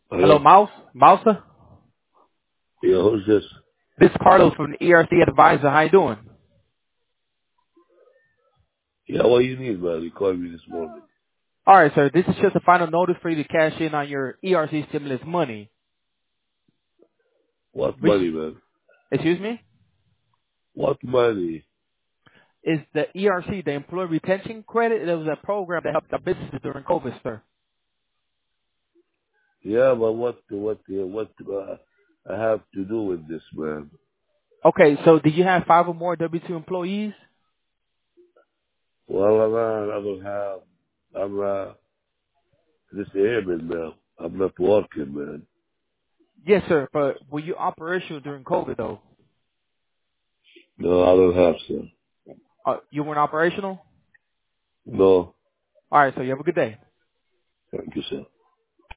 Hello, Hello? Mouser? Yeah, who's this? This is Carlos from the ERC Advisor. How you doing? Yeah, what you need, man? You called me this morning. All right, sir. This is just a final notice for you to cash in on your ERC stimulus money. What Which, money, man? excuse me, What money? is the ERC, the Employee Retention Credit. It was a program that helped the businesses during COVID, sir. Yeah, but what I have to do with this, man? Okay, so did you have 5 or more W-2 employees? Well, I don't have, I'm, disabled now. I'm not working, man. Yes, sir. But were you operational during COVID, though? No, I don't have, sir. You weren't operational? No, All right, so you have a good day. thank you, sir.